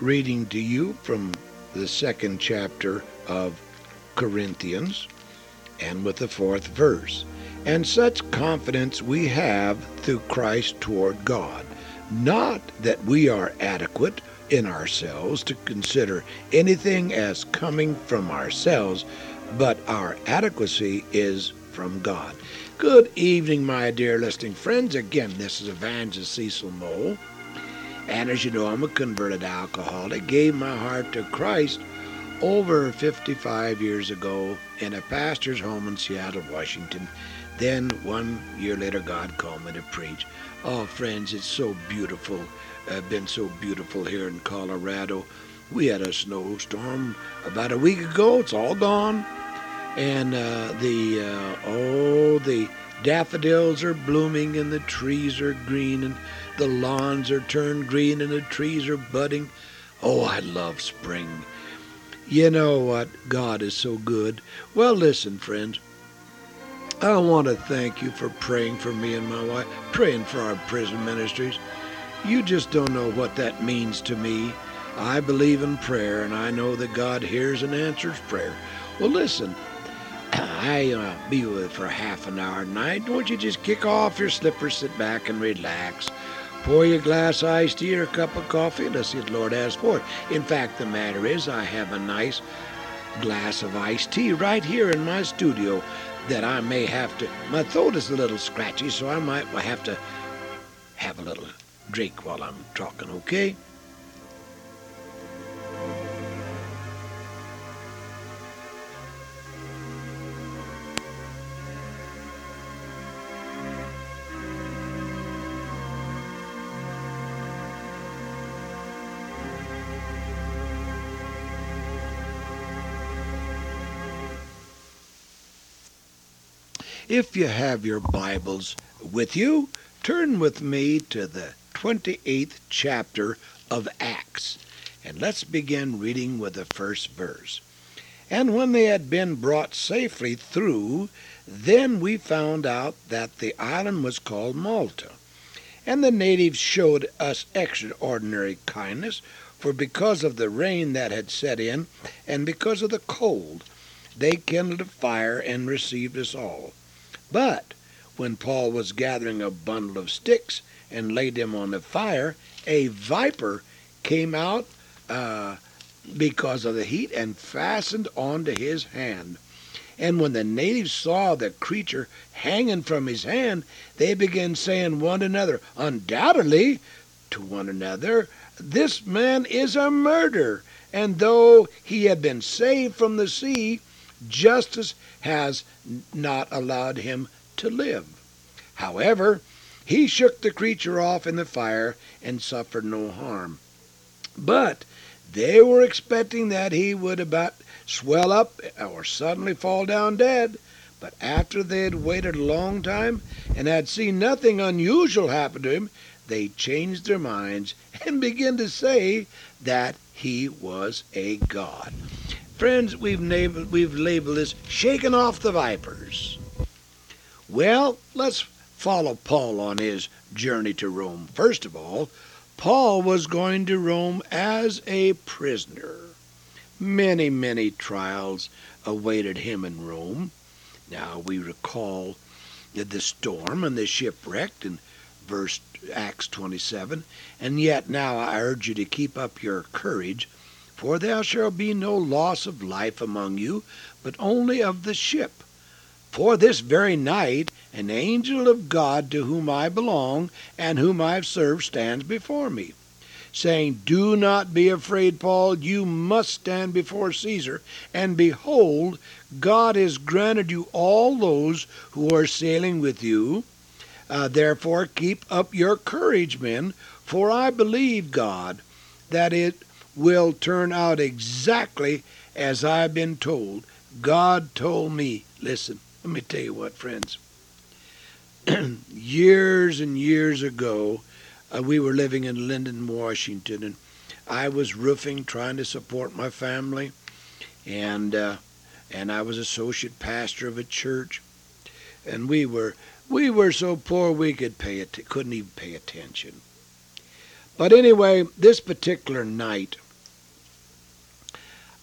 reading to you from the second chapter of Corinthians, and with the fourth verse. And such confidence we have through Christ toward God, not that we are adequate in ourselves to consider anything as coming from ourselves, but our adequacy is from God. Good evening, my dear listening friends. Again, this is Evangelist Cecil Mole. And as you know, I'm a converted alcoholic. Gave my heart to Christ over 55 years ago in a pastor's home in Seattle, Washington. Then 1 year later, God called me to preach. Oh, friends, it's so beautiful. Been so beautiful here in Colorado. We had a snowstorm about a week ago. It's all gone. And the daffodils are blooming and the trees are green and the lawns are turned green and the trees are budding. Oh, I love spring. You know what? God is so good. Well, listen, friends. I want to thank you for praying for me and my wife, praying for our prison ministries. You just don't know what that means to me. I believe in prayer, and I know that God hears and answers prayer. Well, listen, I be with you for half an hour tonight. Won't you just kick off your slippers, sit back and relax. Pour you a glass of iced tea or a cup of coffee, and let's see what the Lord has for it. In fact, the matter is, I have a nice glass of iced tea right here in my studio that I may have to, my throat is a little scratchy, so I might have to have a little drink while I'm talking, okay? If you have your Bibles with you, turn with me to the 28th chapter of Acts, and let's begin reading with the first verse. And when they had been brought safely through, then we found out that the island was called Malta. And the natives showed us extraordinary kindness, for because of the rain that had set in, and because of the cold, they kindled a fire and received us all. But when Paul was gathering a bundle of sticks and laid them on the fire, a viper came out because of the heat and fastened onto his hand. And when the natives saw the creature hanging from his hand, they began saying one to another, undoubtedly to one another, this man is a murderer, and though he had been saved from the sea, justice has not allowed him to live. However, he shook the creature off in the fire and suffered no harm. But they were expecting that he would about swell up or suddenly fall down dead. But after they had waited a long time and had seen nothing unusual happen to him, they changed their minds and began to say that he was a god. Friends, we've labeled this shaking off the vipers. Well, let's follow Paul on his journey to Rome. First of all, Paul was going to Rome as a prisoner. Many, many trials awaited him in Rome. Now we recall the storm and the shipwreck in verse Acts 27. And yet now I urge you to keep up your courage, for there shall be no loss of life among you, but only of the ship. For this very night an angel of God to whom I belong and whom I have served stands before me, saying, do not be afraid, Paul, you must stand before Caesar, and behold, God has granted you all those who are sailing with you. Therefore keep up your courage, men, for I believe God that it will turn out exactly as I've been told. God told me. Listen, let me tell you what, friends. Years and years ago, we were living in Linden, Washington, and I was roofing, trying to support my family, and I was associate pastor of a church, and we were so poor we couldn't even pay attention. But anyway, this particular night,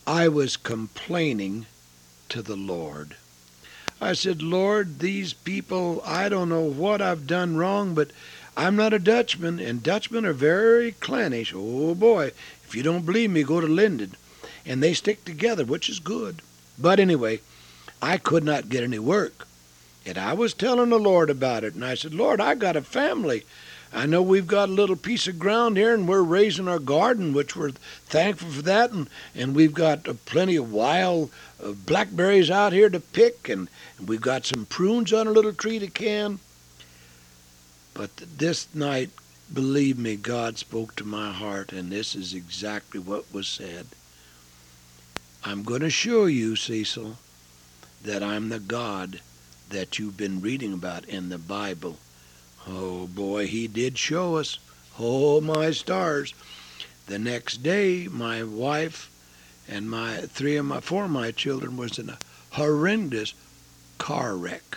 I was complaining to the Lord. I said, Lord, these people, I don't know what I've done wrong, but I'm not a Dutchman, and Dutchmen are very clannish. Oh boy, if you don't believe me, go to Linden. And they stick together, which is good. But anyway, I could not get any work. And I was telling the Lord about it, and I said, Lord, I got a family. I know we've got a little piece of ground here, and we're raising our garden, which we're thankful for that, and we've got plenty of wild blackberries out here to pick, and we've got some prunes on a little tree to can. But this night, believe me, God spoke to my heart, and this is exactly what was said. I'm going to show you, Cecil, that I'm the God that you've been reading about in the Bible. Oh boy, he did show us. Oh my stars. The next day, my wife and four of my children was in a horrendous car wreck.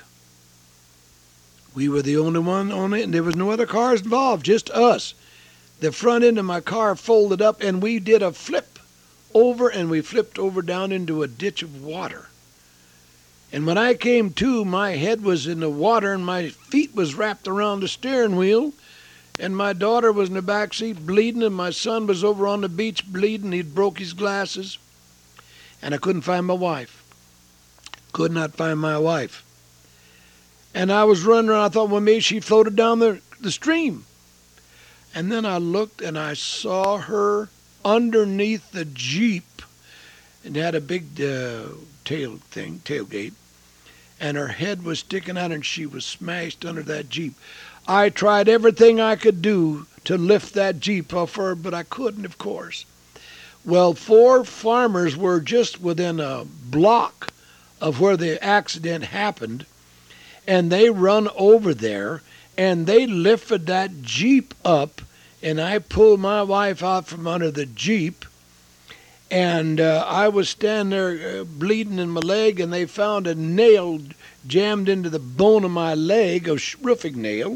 We were the only one on it, and there was no other cars involved, just us. The front end of my car folded up, and we did a flip over, and we flipped over down into a ditch of water. And when I came to, my head was in the water, and my feet was wrapped around the steering wheel, and my daughter was in the back seat bleeding, and my son was over on the beach bleeding. He'd broke his glasses, and I couldn't find my wife. Could not find my wife. And I was running around. I thought, well, maybe she floated down the stream. And then I looked, and I saw her underneath the Jeep, and it had a big tailgate, and her head was sticking out, and she was smashed under that Jeep. I tried everything I could do to lift that Jeep off her, but I couldn't, of course. Well, 4 farmers were just within a block of where the accident happened, and they run over there, and they lifted that Jeep up, and I pulled my wife out from under the Jeep, and I was standing there bleeding in my leg, and they found a nail jammed into the bone of my leg, a roofing nail.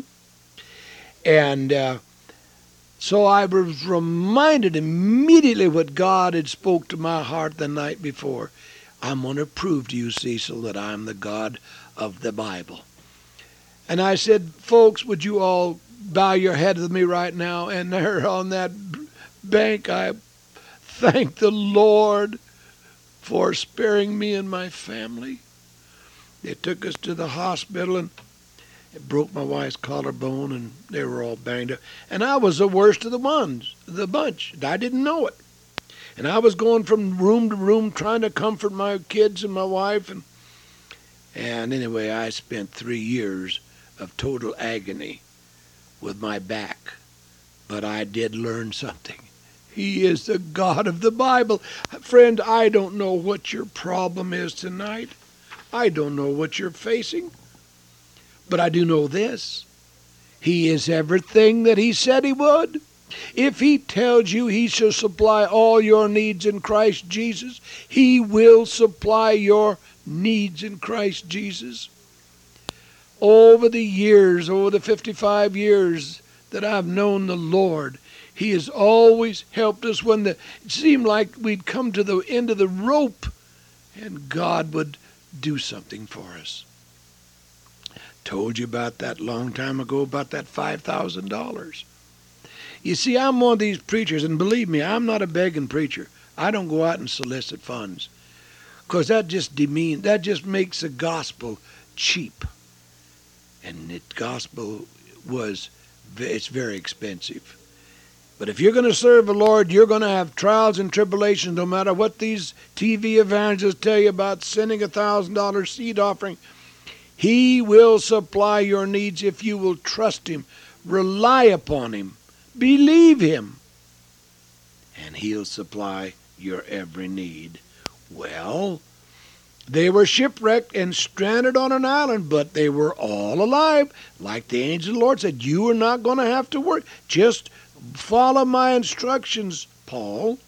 And so I was reminded immediately what God had spoke to my heart the night before. I'm going to prove to you, Cecil, that I'm the God of the Bible. And I said, folks, would you all bow your head with me right now? And there on that bank, I thank the Lord for sparing me and my family. They took us to the hospital, and it broke my wife's collarbone, and they were all banged up. And I was the worst of the bunch. I didn't know it. And I was going from room to room trying to comfort my kids and my wife. And anyway, I spent 3 years of total agony with my back. But I did learn something. He is the God of the Bible. Friend, I don't know what your problem is tonight. I don't know what you're facing. But I do know this. He is everything that he said he would. If he tells you he shall supply all your needs in Christ Jesus, he will supply your needs in Christ Jesus. Over the years, over the 55 years that I've known the Lord, he has always helped us when it seemed like we'd come to the end of the rope, and God would do something for us. Told you about that long time ago, about that $5,000. You see, I'm one of these preachers, and believe me, I'm not a begging preacher. I don't go out and solicit funds, because that just makes the gospel cheap. And the gospel it's very expensive. But if you're going to serve the Lord, you're going to have trials and tribulations, no matter what these TV evangelists tell you about sending $1,000 seed offering. He will supply your needs if you will trust him, rely upon him, believe him, and he'll supply your every need. Well, they were shipwrecked and stranded on an island, but they were all alive. Like the angel of the Lord said, you are not going to have to worry. Just follow my instructions, Paul.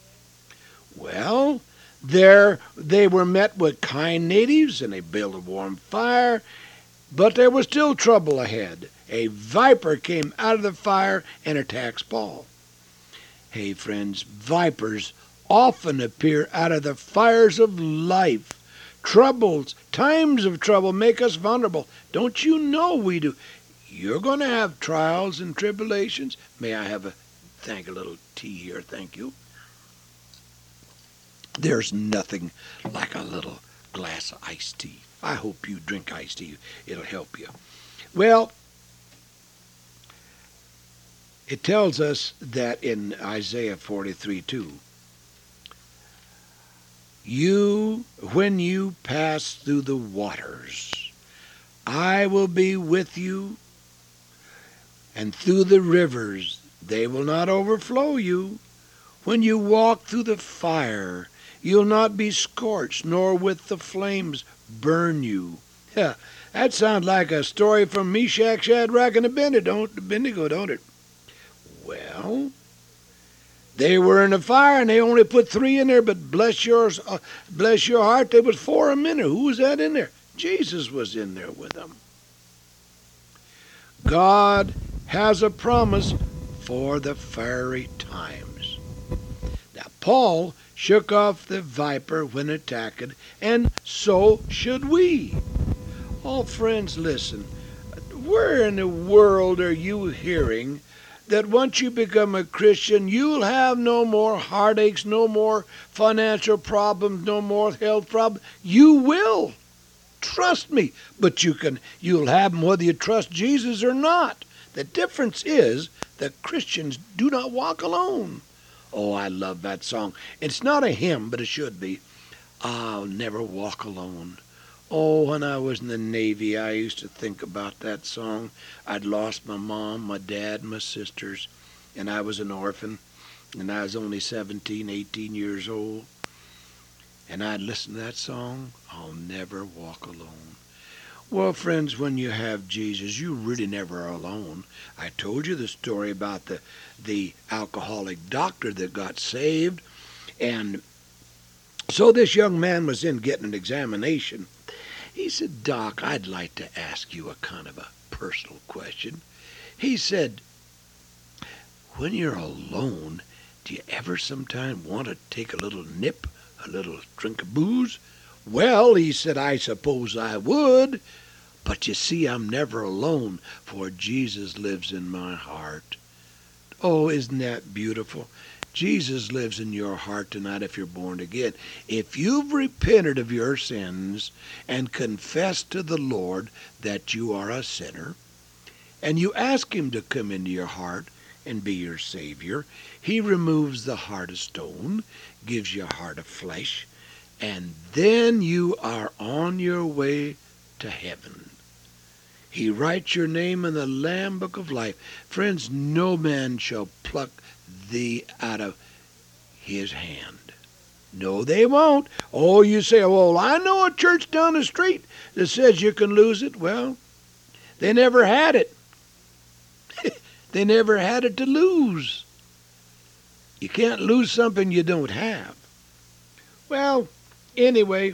Well, there they were met with kind natives, and they built a warm fire, but there was still trouble ahead. A viper came out of the fire and attacks Paul. Hey, friends, vipers often appear out of the fires of life. Troubles, times of trouble make us vulnerable. Don't you know we do? You're going to have trials and tribulations. May I have a little tea here? Thank you. There's nothing like a little glass of iced tea. I hope you drink iced tea. It'll help you. Well, it tells us that in Isaiah 43:2, when you pass through the waters, I will be with you, and through the rivers, they will not overflow you. When you walk through the fire, you'll not be scorched, nor with the flames burn you. Yeah, that sounds like a story from Meshach, Shadrach, and Abednego, don't it? Well, they were in the fire, and they only put 3 in there, but bless your heart, there was 4 of them in there. Who was that in there? Jesus was in there with them. God has a promise for the fiery times. Now, Paul shook off the viper when attacked, and so should we. Oh, friends, listen. Where in the world are you hearing that once you become a Christian, you'll have no more heartaches, no more financial problems, no more health problems? You will. Trust me. But you'll have them whether you trust Jesus or not. The difference is that Christians do not walk alone. Oh, I love that song. It's not a hymn, but it should be. I'll never walk alone. Oh, when I was in the Navy, I used to think about that song. I'd lost my mom, my dad, my sisters, and I was an orphan, and I was only 17, 18 years old. And I'd listen to that song, I'll never walk alone. Well, friends, when you have Jesus, you really never are alone. I told you the story about the alcoholic doctor that got saved, and so this young man was in getting an examination. He said, Doc, I'd like to ask you a kind of a personal question. He said, when you're alone, do you ever sometime want to take a little nip, a little drink of booze? Well, he said, I suppose I would. But you see, I'm never alone, for Jesus lives in my heart. Oh, isn't that beautiful? Jesus lives in your heart tonight if you're born again. If you've repented of your sins and confessed to the Lord that you are a sinner, and you ask Him to come into your heart and be your Savior, He removes the heart of stone, gives you a heart of flesh, and then you are on your way to heaven. He writes your name in the Lamb Book of Life. Friends, no man shall pluck thee out of His hand. No, they won't. Oh, you say, well, I know a church down the street that says you can lose it. Well, they never had it. They never had it to lose. You can't lose something you don't have. Well, anyway,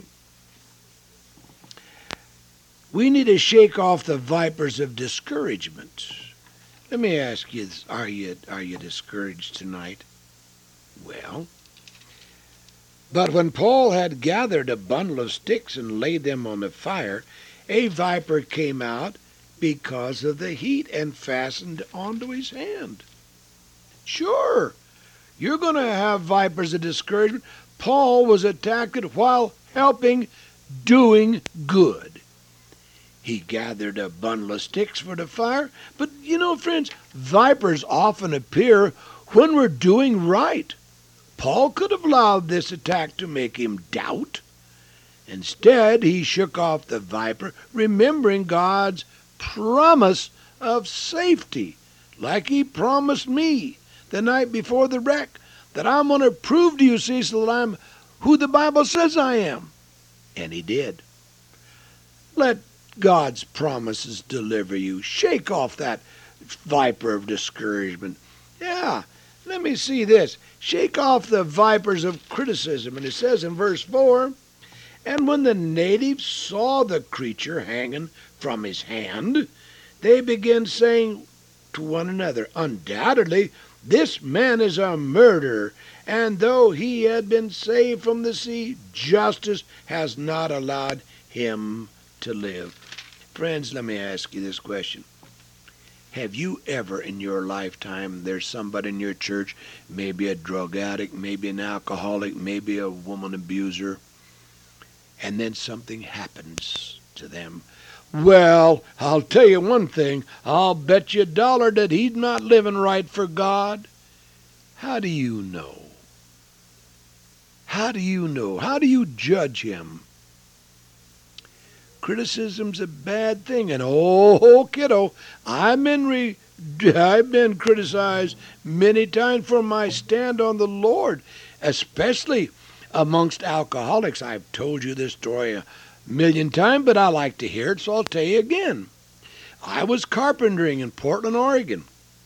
we need to shake off the vipers of discouragement. Let me ask you, are you discouraged tonight? Well, but when Paul had gathered a bundle of sticks and laid them on the fire, a viper came out because of the heat and fastened onto his hand. Sure, you're going to have vipers of discouragement. Paul was attacked while doing good. He gathered a bundle of sticks for the fire. But, you know, friends, vipers often appear when we're doing right. Paul could have allowed this attack to make him doubt. Instead, he shook off the viper, remembering God's promise of safety, like He promised me the night before the wreck, that I'm going to prove to you, Cecil, that I'm who the Bible says I am. And He did. Let God's promises deliver you. Shake off that viper of discouragement. Yeah, let me see this. Shake off the vipers of criticism. And it says in verse 4, and when the natives saw the creature hanging from his hand, they began saying to one another, undoubtedly, this man is a murderer, and though he had been saved from the sea, justice has not allowed him to live. Friends, let me ask you this question. Have you ever in your lifetime, there's somebody in your church, maybe a drug addict, maybe an alcoholic, maybe a woman abuser, and then something happens to them? Well, I'll tell you one thing, I'll bet you $1 that he's not living right for God. How do you know? How do you know? How do you judge him? Criticism's a bad thing, and oh, kiddo, I've been criticized many times for my stand on the Lord, especially amongst alcoholics. I've told you this story a million times, but I like to hear it, so I'll tell you again. I was carpentering in Portland, Oregon,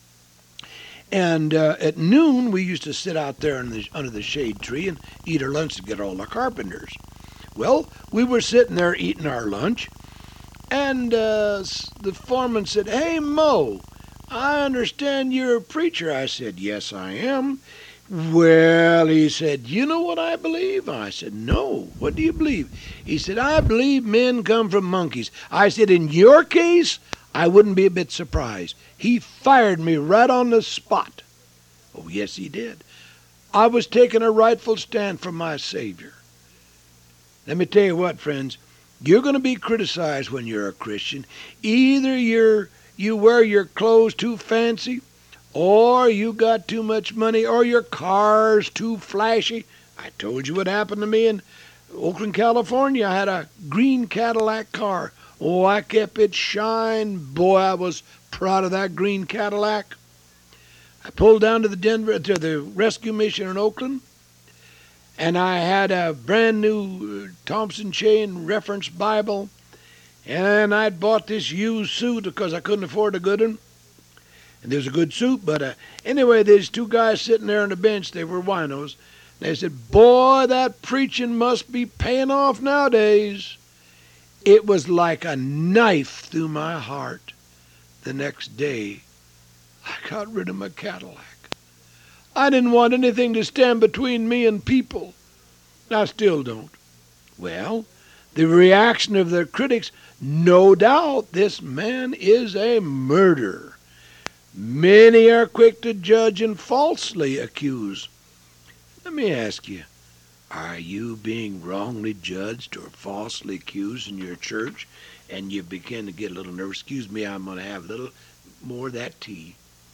and at noon we used to sit out there under the shade tree and eat our lunch to get all the carpenters. Well, we were sitting there eating our lunch, and the foreman said, "Hey, Mo, I understand you're a preacher." I said, "Yes, I am." "Well," he said, "you know what I believe?" I said, "No, what do you believe?" He said, "I believe men come from monkeys." I said, "In your case, I wouldn't be a bit surprised." He fired me right on the spot. Oh, yes, he did. I was taking a rightful stand for my Savior. Let me tell you what, friends, you're going to be criticized when you're a Christian. Either you wear your clothes too fancy, or you got too much money, or your car's too flashy. I told you what happened to me in Oakland, California. I had a green Cadillac car. Oh, I kept it shine. Boy, I was proud of that green Cadillac. I pulled down to the rescue mission in Oakland, and I had a brand new Thompson Chain Reference Bible, and I'd bought this used suit because I couldn't afford a good one. And there's a good suit, but anyway, there's two guys sitting there on the bench. They were winos. They said, "Boy, that preaching must be paying off nowadays." It was like a knife through my heart. The next day, I got rid of my Cadillac. I didn't want anything to stand between me and people. I still don't. Well, the reaction of the critics, no doubt this man is a murderer. Many are quick to judge and falsely accuse. Let me ask you, are you being wrongly judged or falsely accused in your church? And you begin to get a little nervous. Excuse me, I'm going to have a little more of that tea.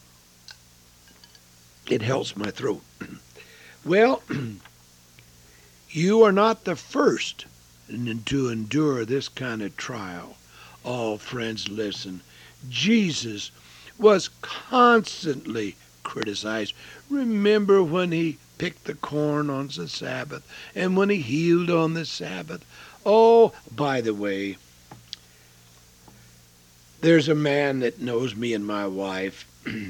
It helps my throat. Well, you are not the first to endure this kind of trial. Oh, friends, listen. Jesus was constantly criticized. Remember when he picked the corn on the Sabbath and when he healed on the Sabbath? Oh, by the way, there's a man that knows me and my wife,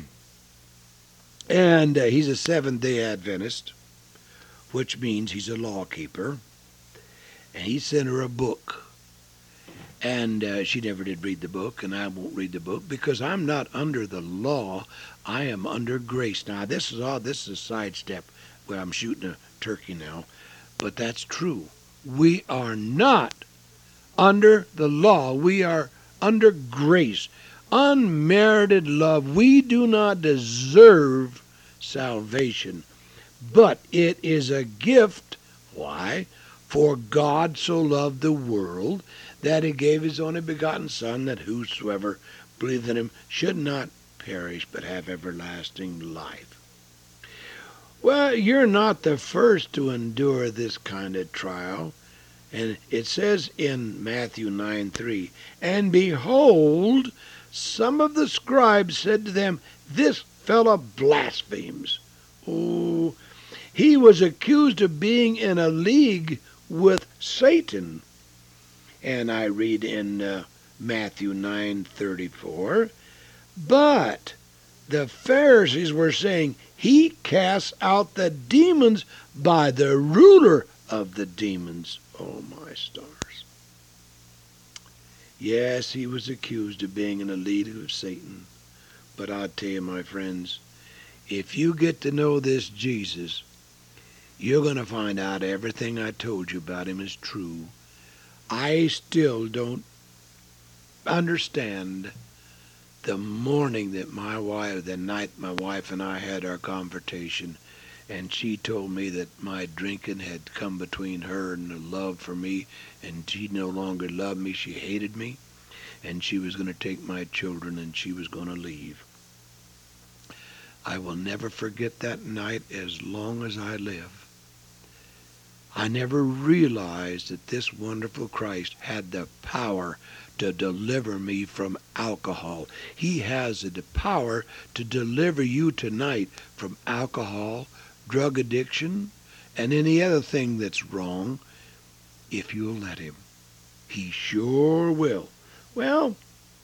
and he's a Seventh-day Adventist, which means he's a law keeper, and he sent her a book. And she never did read the book, and I won't read the book because I'm not under the law. I am under grace. Now, this is a sidestep where I'm shooting a turkey now, but that's true. We are not under the law. We are under grace. Unmerited love. We do not deserve salvation, but it is a gift. Why? For God so loved the world that he gave his only begotten Son, that whosoever believeth in him should not perish but have everlasting life. Well, you're not the first to endure this kind of trial. And it says in Matthew 9:3, "And behold, some of the scribes said to them, This fellow blasphemes." Oh, he was accused of being in a league with Satan. And I read in Matthew 9:34, "But the Pharisees were saying, He casts out the demons by the ruler of the demons." Oh, my stars. Yes, he was accused of being in a league with Satan. But I'll tell you, my friends, if you get to know this Jesus, you're going to find out everything I told you about him is true. I still don't understand the morning that the night my wife and I had our confrontation, and she told me that my drinking had come between her and the love for me, and she no longer loved me, she hated me, and she was going to take my children and she was going to leave. I will never forget that night as long as I live. I never realized that this wonderful Christ had the power to deliver me from alcohol. He has the power to deliver you tonight from alcohol, drug addiction, and any other thing that's wrong, if you'll let him. He sure will. Well,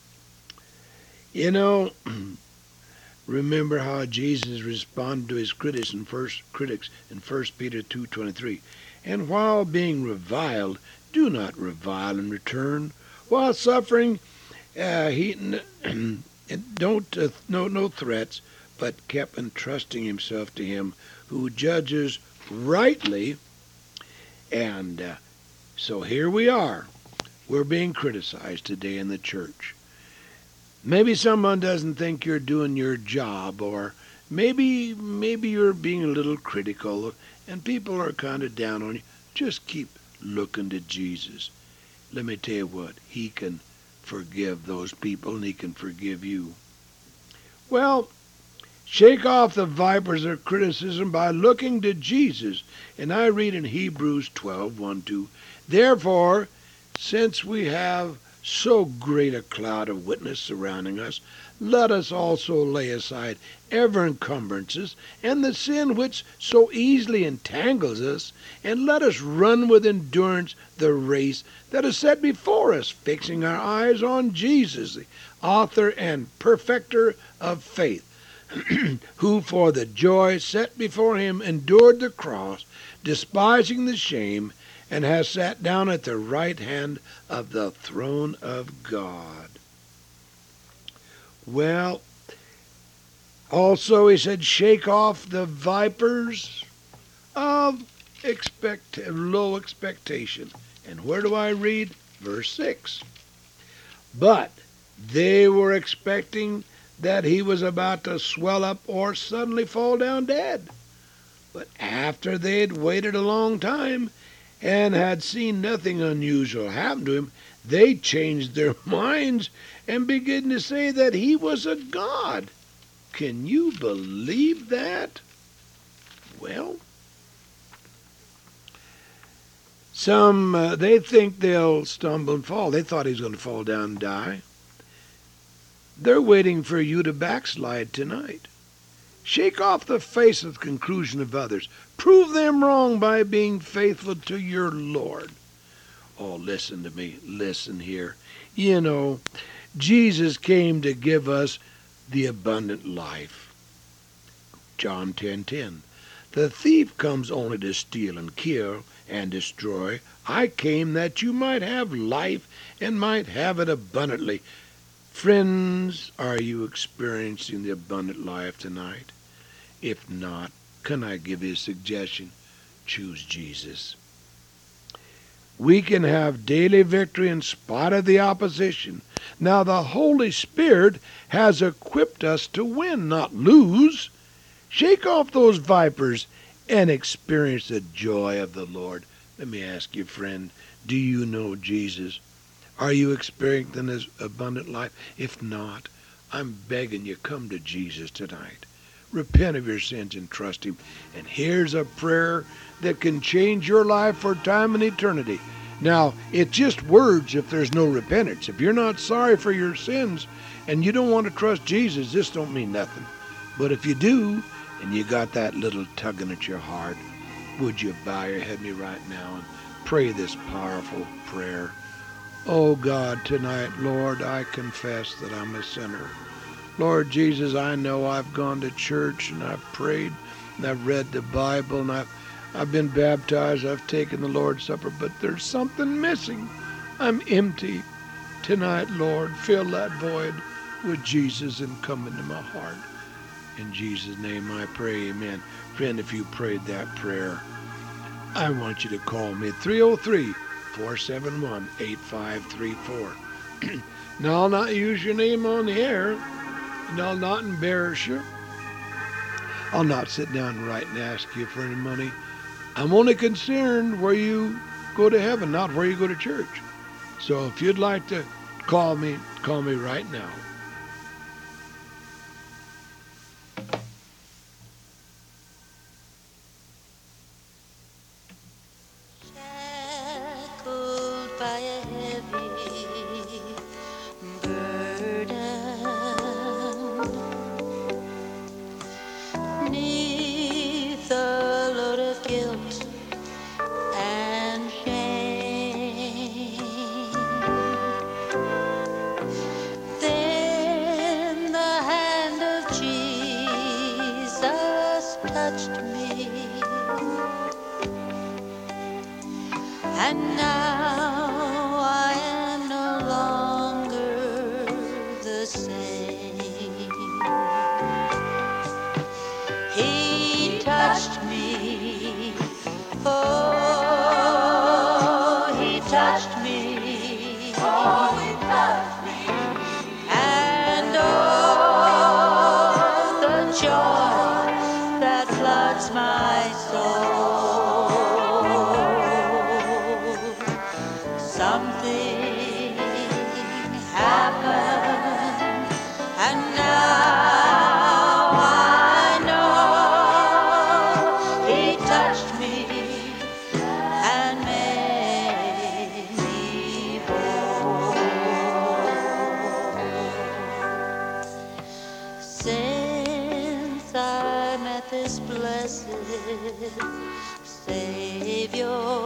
remember how Jesus responded to his critics in 1 Peter 2:23. And while being reviled, do not revile in return. While suffering, no threats, but kept entrusting himself to him who judges rightly. And so here we are. We're being criticized today in the church. Maybe someone doesn't think you're doing your job, or maybe you're being a little critical, and people are kind of down on you. Just keep looking to Jesus. Let me tell you what, he can forgive those people, and he can forgive you. Well, shake off the vipers of criticism by looking to Jesus. And I read in Hebrews 12:1-2, therefore, since we have so great a cloud of witness surrounding us, let us also lay aside every encumbrances and the sin which so easily entangles us, and let us run with endurance the race that is set before us, fixing our eyes on Jesus, the author and perfecter of faith, who for the joy set before him endured the cross, despising the shame, and has sat down at the right hand of the throne of God. Well, also he said, shake off the vipers of low expectation. And where do I read? Verse 6. But they were expecting that he was about to swell up or suddenly fall down dead. But after they had waited a long time, and had seen nothing unusual happen to him, they changed their minds and began to say that he was a god. Can you believe that? Well, some, they think they'll stumble and fall. They thought he was going to fall down and die. They're waiting for you to backslide tonight. Shake off the face of the conclusion of others. Prove them wrong by being faithful to your Lord. Oh, listen to me. Listen here. Jesus came to give us the abundant life. John 10:10. The thief comes only to steal and kill and destroy. I came that you might have life and might have it abundantly. Friends, are you experiencing the abundant life tonight? If not, can I give you a suggestion? Choose Jesus. We can have daily victory in spite of the opposition. Now the Holy Spirit has equipped us to win, not lose. Shake off those vipers and experience the joy of the Lord. Let me ask you, friend, do you know Jesus? Are you experiencing His abundant life? If not, I'm begging you, come to Jesus tonight. Repent of your sins and trust Him. And here's a prayer that can change your life for time and eternity. Now, it's just words if there's no repentance. If you're not sorry for your sins and you don't want to trust Jesus, this don't mean nothing. But if you do, and you got that little tugging at your heart, would you bow your head me right now and pray this powerful prayer? Oh God, tonight, Lord, I confess that I'm a sinner. Lord Jesus, I know I've gone to church and I've prayed and I've read the Bible and I've been baptized, I've taken the Lord's Supper, but there's something missing. I'm empty. Tonight, Lord, fill that void with Jesus and come into my heart. In Jesus' name I pray, amen. Friend, if you prayed that prayer, I want you to call me at 303-471-8534. Now, I'll not use your name on the air, and I'll not embarrass you. I'll not sit down and write and ask you for any money. I'm only concerned where you go to heaven, not where you go to church. So if you'd like to call me right now. Shackled by a heavy burden, 'neath a load of guilt and shame. Then the hand of Jesus touched me, and now I am no longer the same. He touched me, oh, he touched me, oh, he touched me, and oh, the joy that floods my soul. Something happened, and now I know he touched me and made me whole. Since I met this blessed Savior,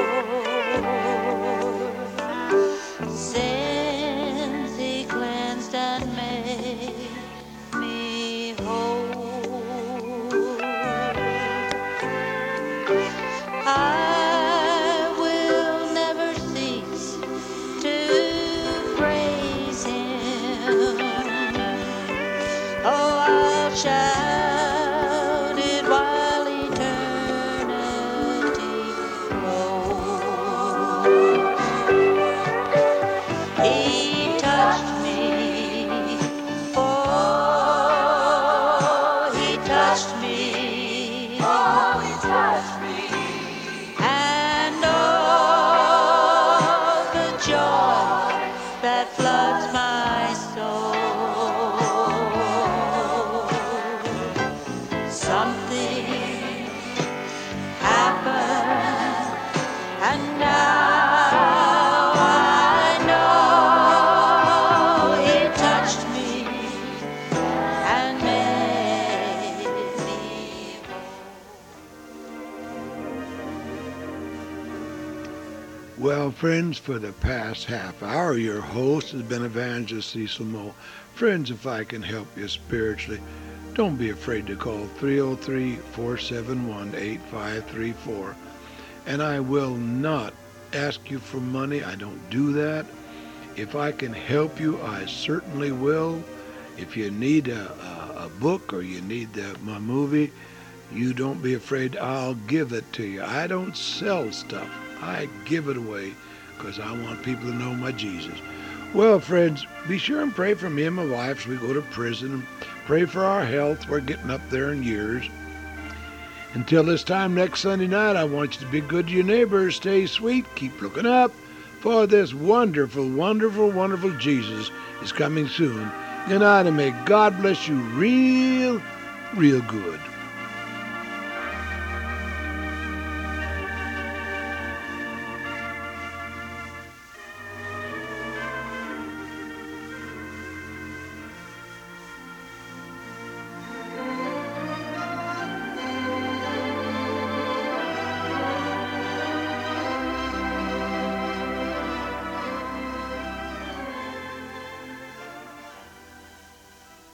since he cleansed and made me whole, I will never cease to praise him. Oh, I'll shout it while eternity rolls. He touched me, oh, he touched me, oh, he touched me, and oh, the joy that floods my soul. Something happened, and now I know he touched me and made me whole. Well, friends, for the past half hour, your host has been Evangelist Cecil Moe. Friends, if I can help you spiritually, don't be afraid to call 303-471-8534. And I will not ask you for money. I don't do that. If I can help you, I certainly will. If you need a book or you need my movie, you don't be afraid. I'll give it to you. I don't sell stuff. I give it away because I want people to know my Jesus. Well, friends, be sure and pray for me and my wife as we go to prison. Pray for our health. We're getting up there in years. Until this time next Sunday night, I want you to be good to your neighbors. Stay sweet. Keep looking up. For this wonderful, wonderful, wonderful Jesus is coming soon. Good night, and may God bless you real, real good.